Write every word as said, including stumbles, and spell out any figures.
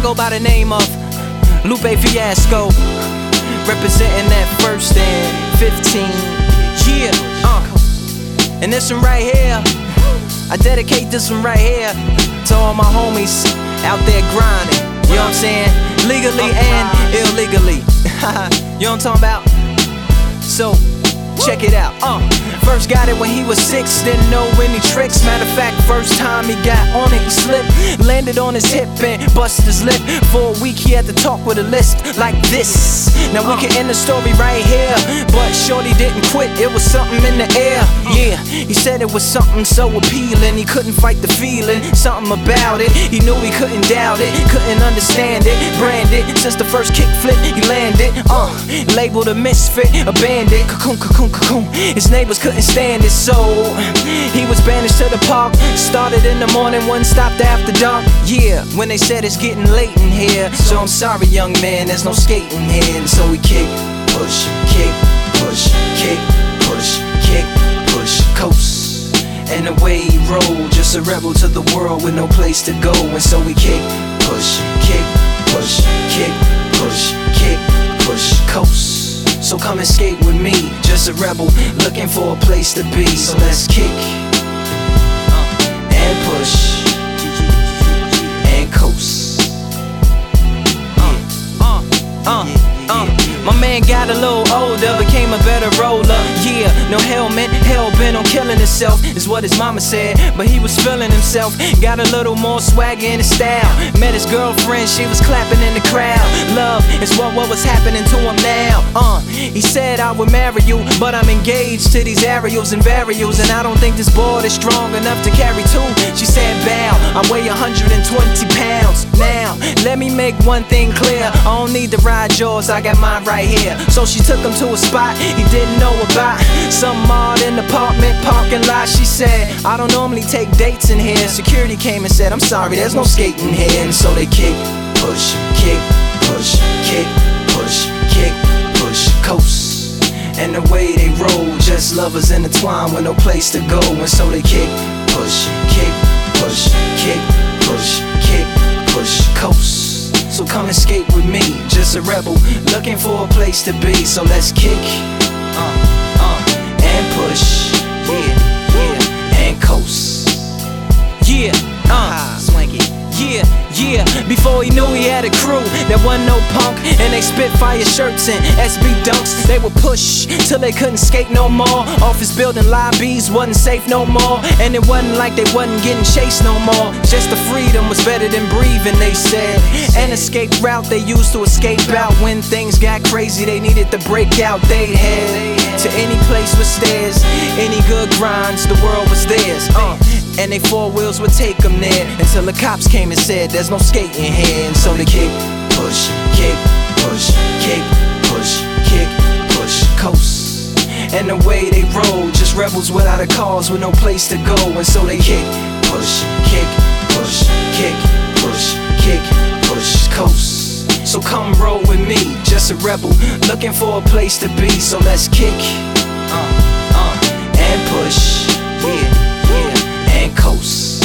go by the name of Lupe Fiasco, representing that first and fifteen. Yeah, uh. And this one right here, I dedicate this one right here to all my homies out there grinding. You know what I'm saying? Legally and illegally. You know what I'm talking about? So, check it out. Uh, first got it when he was six, didn't know any tricks. Matter of fact, first time he got on it, he slipped, landed on his hip and busted his lip. For a week he had to talk with a lisp like this. Now we can end the story right here, but shorty didn't quit, it was something in the air. Yeah, he said it was something so appealing, he couldn't fight the feeling, something about it. He knew he couldn't doubt it, couldn't understand it, brand it. Since the first kick flip he landed, uh, labeled a misfit, a bandit, cocoon, cocoon, cocoon. His neighbors couldn't stand it, so he was banished to the park. Started in the morning, one stopped after dark. Yeah, when they said it's getting late in here, so I'm sorry young man, there's no skating here. And so we kick, push, kick, push, kick, push, kick, push, coast. And away he rolled, just a rebel to the world with no place to go. And so we kick, push, kick, push, kick, push, kick, push, coast. So come and skate with me, just a rebel looking for a place to be. So let's kick and push and coast. Uh, uh, uh, uh. My man got a little older, became a better roller. Yeah, no helmet, hell bent on killing himself, is what his mama said. But he was feeling himself, got a little more swagger in his style. Met his girlfriend, she was clapping in the crowd. Love is what, what was happening to him now. Uh, he said I would marry you, but I'm engaged to these aerials and varials, and I don't think this board is strong enough to carry two. She said bow, I weigh one hundred twenty pounds. Now, let me make one thing clear, I don't need to ride yours, I got mine right here. So she took him to a spot he didn't know about, some odd in the apartment parking lot. She said, I don't normally take dates in here. Security came and said, I'm sorry, there's no skating here. And so they kick, push, kick, push, kick, push, kick, push, coast. And the way they roll, just lovers intertwined with no place to go. And so they kick, push, kick, push, kick, push, kick, push, coast. So come and skate with me, just a rebel looking for a place to be. So let's kick, uh, uh, and push, yeah, yeah, and coast. Yeah, uh, swanky. Yeah, yeah, before he knew he had a crew that wasn't no punk, and they spit fire shirts and S B dunks. They would push till they couldn't skate no more. Office building lobbies wasn't safe no more, and it wasn't like they wasn't getting chased no more. Just the freedom was better than breathing, they said. An escape route they used to escape out when things got crazy. They needed to break out. They head to any place with stairs, any good grinds, the world was theirs. Uh, and they four wheels would take them there until the cops came and said there's no skating here. And so they kick, push, kick, push, kick, push, kick, push, coast. And the way they roll, just rebels without a cause with no place to go. And so they kick, push, kick, push, kick, push, kick, push, coast. So come roll with me, just a rebel looking for a place to be. So let's kick, uh, uh, and push, yeah, yeah, and coast.